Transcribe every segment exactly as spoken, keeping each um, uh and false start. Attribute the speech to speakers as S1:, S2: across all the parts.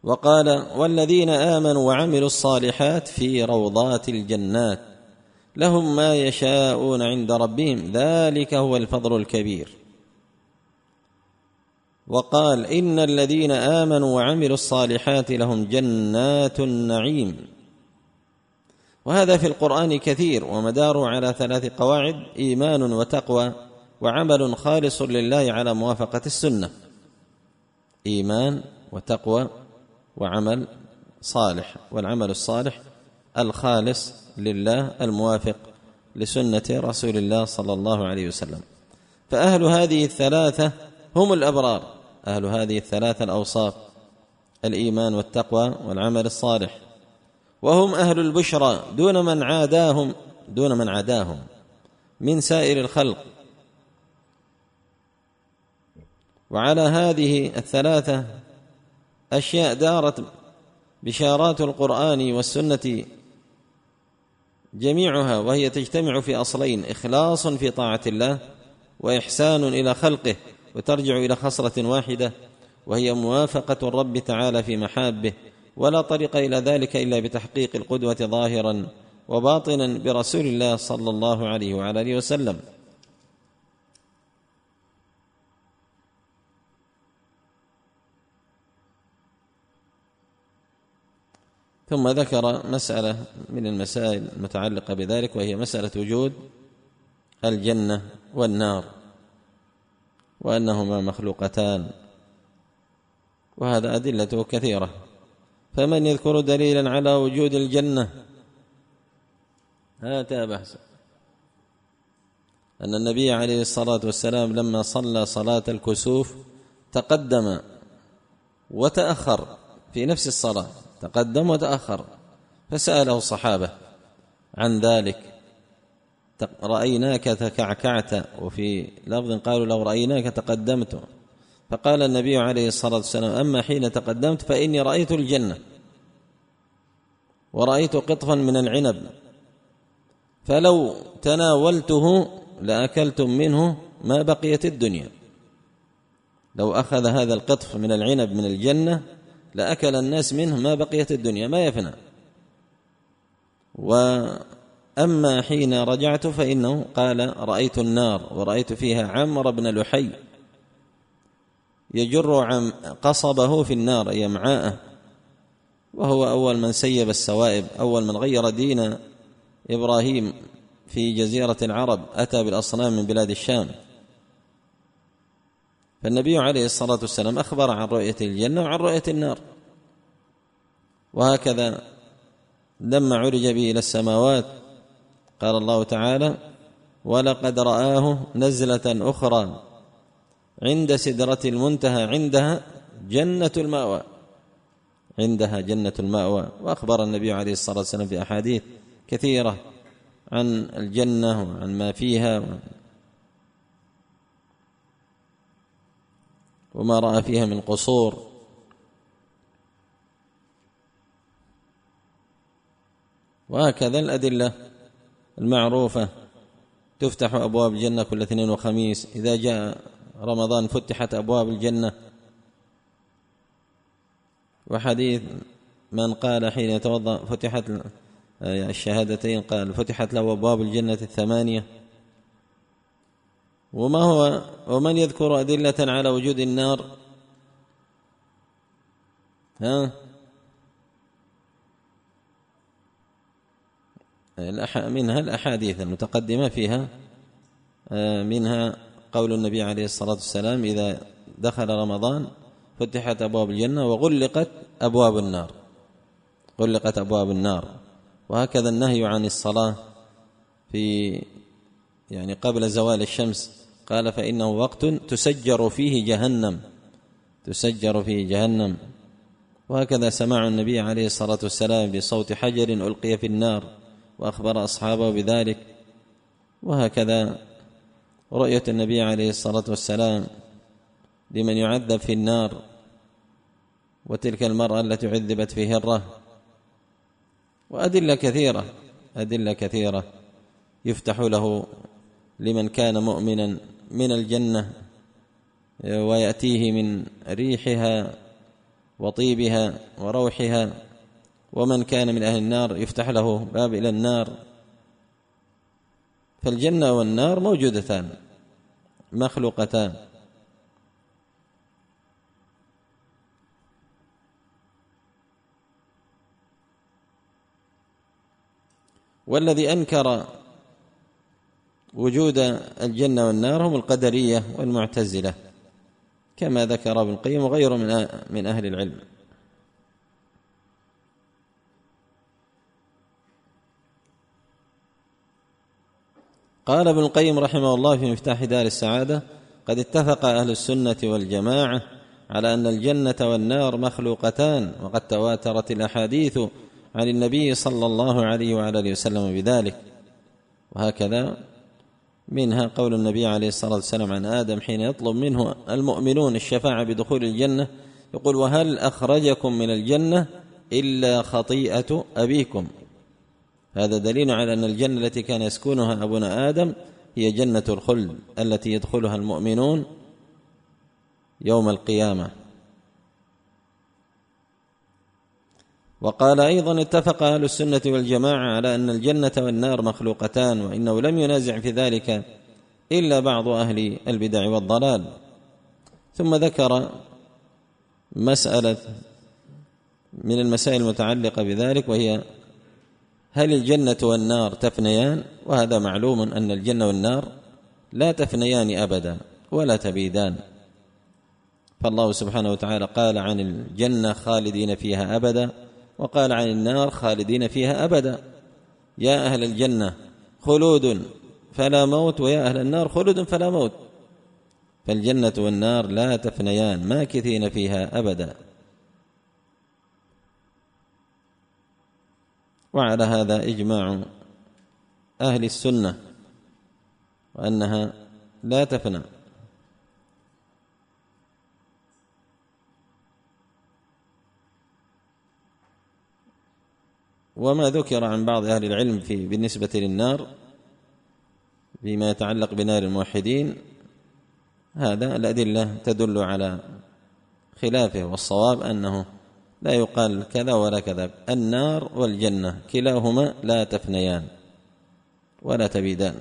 S1: وقال: والذين آمنوا وعملوا الصالحات في روضات الجنات لهم ما يشاءون عند ربهم ذلك هو الفضل الكبير. وقال: إن الذين آمنوا وعملوا الصالحات لهم جنات النعيم. وهذا في القرآن كثير، ومداره على ثلاث قواعد: إيمان وتقوى وعمل خالص لله على موافقة السنة. إيمان وتقوى وعمل صالح، والعمل الصالح الخالص لله الموافق لسنة رسول الله صلى الله عليه وسلم. فأهل هذه الثلاثة هم الأبرار، أهل هذه الثلاثة الأوصاف: الإيمان والتقوى والعمل الصالح، وهم أهل البشرى دون من عاداهم دون من عداهم من سائر الخلق. وعلى هذه الثلاثة أشياء دارت بشارات القرآن والسنة جميعها، وهي تجتمع في أصلين: إخلاص في طاعة الله، وإحسان إلى خلقه، وترجع إلى خصلة واحدة وهي موافقة الرب تعالى في محابه. ولا طريق إلى ذلك إلا بتحقيق القدوة ظاهرا وباطنا برسول الله صلى الله عليه وعلى آله وسلم. ثم ذكر مسألة من المسائل المتعلقة بذلك، وهي مسألة وجود الجنة والنار، وأنهما مخلوقتان، وهذا أدلته كثيرة. فمن يذكر دليلا على وجود الجنة؟ هذا بحث أن النبي عليه الصلاة والسلام لما صلى صلاة الكسوف تقدم وتأخر في نفس الصلاة، تقدم وتأخر، فسأله الصحابة عن ذلك: رأيناك تكعكعت، وفي لفظ قالوا: لو رأيناك تقدمت. فقال النبي عليه الصلاة والسلام: أما حين تقدمت فإني رأيت الجنة ورأيت قطفا من العنب، فلو تناولته لأكلتم منه ما بقيت الدنيا. لو أخذ هذا القطف من العنب من الجنة لأكل الناس منه ما بقيت الدنيا، ما يفنى. وأما حين رجعت فإنه قال: رأيت النار ورأيت فيها عمرو بن لحي يجر عن قصبه في النار، أي أمعاءه، وهو أول من سيب السوائب، أول من غير دين إبراهيم في جزيرة العرب، أتى بالأصنام من بلاد الشام. فالنبي عليه الصلاة والسلام أخبر عن رؤية الجنة وعن رؤية النار. وهكذا لما عرج به إلى السماوات قال الله تعالى: ولقد رآه نزلة أخرى عند سدرة المنتهى عندها جنة المأوى، عندها جنة المأوى. وأخبر النبي عليه الصلاة والسلام في أحاديث كثيرة عن الجنة وعن ما فيها وما رأى فيها من قصور. وهكذا الأدلة المعروفة: تفتح أبواب الجنة كل اثنين وخميس، إذا جاء رمضان فتحت أبواب الجنة. وحديث من قال حين يتوضأ فتحت الشهادتين قال فتحت له أبواب الجنة الثمانية. وما هو ومن يذكر أدلة على وجود النار؟ ها منها الأحاديث المتقدمة فيها، منها قول النبي عليه الصلاة والسلام: إذا دخل رمضان فتحت أبواب الجنة وغلقت أبواب النار، غلقت أبواب النار. وهكذا النهي عن الصلاة في يعني قبل زوال الشمس، قال: فإنه وقت تسجر فيه جهنم، تسجر فيه جهنم. وهكذا سماع النبي عليه الصلاة والسلام بصوت حجر ألقي في النار وأخبر أصحابه بذلك. وهكذا رؤية النبي عليه الصلاة والسلام لمن يعذب في النار، وتلك المرأة التي عذبت في هرة. وأدلة كثيرة أدلة كثيرة يفتح له لمن كان مؤمنا من الجنة، ويأتيه من ريحها وطيبها وروحها، ومن كان من أهل النار يفتح له باب إلى النار. فالجنة والنار موجودتان مخلوقتان. والذي أنكر وجود الجنة والنار هم القدرية والمعتزلة، كما ذكر ابن القيم وغيره من أهل العلم. قال ابن القيم رحمه الله في مفتاح دار السعادة: قد اتفق أهل السنة والجماعة على أن الجنة والنار مخلوقتان، وقد تواترت الأحاديث عن النبي صلى الله عليه وعلى آله وسلم بذلك. وهكذا منها قول النبي عليه الصلاة والسلام عن آدم حين يطلب منه المؤمنون الشفاعة بدخول الجنة، يقول: وهل أخرجكم من الجنة إلا خطيئة أبيكم. هذا دليل على أن الجنة التي كان يسكنها أبونا آدم هي جنة الخلد التي يدخلها المؤمنون يوم القيامة. وقال أيضا: اتفق أهل السنة والجماعة على أن الجنة والنار مخلوقتان، وإنه لم ينازع في ذلك إلا بعض أهل البدع والضلال. ثم ذكر مسألة من المسائل المتعلقة بذلك، وهي: هل الجنة والنار تفنيان؟ وهذا معلوم أن الجنة والنار لا تفنيان أبدا ولا تبيدان. فالله سبحانه وتعالى قال عن الجنة خالدين فيها أبدا، وقال عن النار خالدين فيها أبدا. يا أهل الجنة خلود فلا موت، ويا أهل النار خلود فلا موت. فالجنة والنار لا تفنيان، ماكثين فيها أبدا. وعلى هذا إجماع أهل السنة وأنها لا تفنى. وما ذكر عن بعض أهل العلم في بالنسبة للنار فيما يتعلق بنار الموحدين، هذا الأدلة تدل على خلافه، والصواب أنه لا يقال كذا ولا كذا. النار والجنة كلاهما لا تفنيان ولا تبيدان.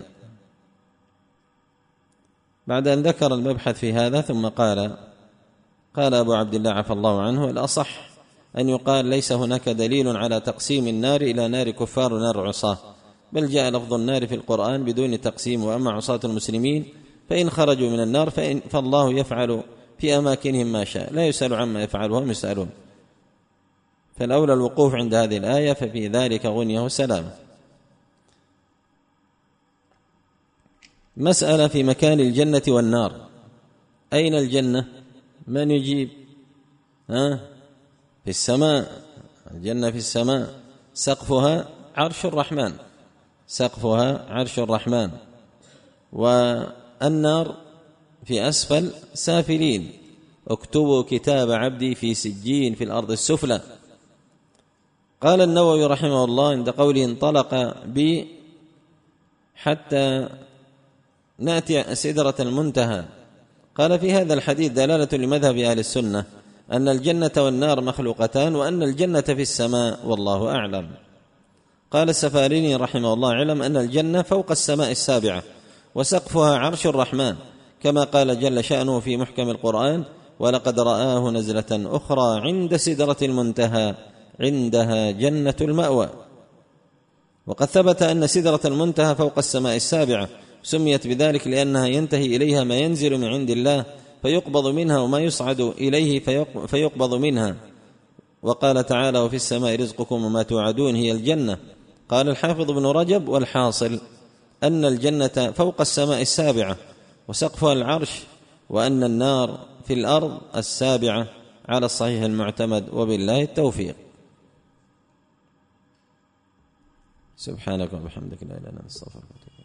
S1: بعد أن ذكر المبحث في هذا ثم قال قال أبو عبد الله عفى الله عنه: الأصح أن يقال ليس هناك دليل على تقسيم النار إلى نار كفار ونار عصاة، بل جاء لفظ النار في القرآن بدون تقسيم. وأما عصاة المسلمين فإن خرجوا من النار فإن فالله يفعل في أماكنهم ما شاء، لا يسأل عما يفعل وهم يسألون. فالأولى الوقوف عند هذه الآية، ففي ذلك غنيه وسلامه. مسألة في مكان الجنة والنار. أين الجنة؟ من يجيب؟ ها؟ في السماء. الجنة في السماء، سقفها عرش الرحمن، سقفها عرش الرحمن. والنار في أسفل سافلين: اكتبوا كتاب عبدي في سجين في الأرض السفلى. قال النووي رحمه الله عند قوله: انطلق بي حتى نأتي سدرة المنتهى، قال: في هذا الحديث دلالة لمذهب أهل السنة أن الجنة والنار مخلوقتان، وأن الجنة في السماء، والله أعلم. قال السفاريني رحمه الله: اعلم أن الجنة فوق السماء السابعة، وسقفها عرش الرحمن، كما قال جل شأنه في محكم القرآن: ولقد رآه نزلة أخرى عند سدرة المنتهى عندها جنة المأوى. وقد ثبت أن سدرة المنتهى فوق السماء السابعة، سميت بذلك لأنها ينتهي إليها ما ينزل من عند الله فيقبض منها، وما يصعد إليه فيقبض منها. وقال تعالى: وفي السماء رزقكم وما توعدون هي الجنة. قال الحافظ ابن رجب: والحاصل أن الجنة فوق السماء السابعة وسقفها العرش، وأن النار في الأرض السابعة على الصحيح المعتمد، وبالله التوفيق. سبحانك وبحمدك لا إله إلا أنت، استغفرك.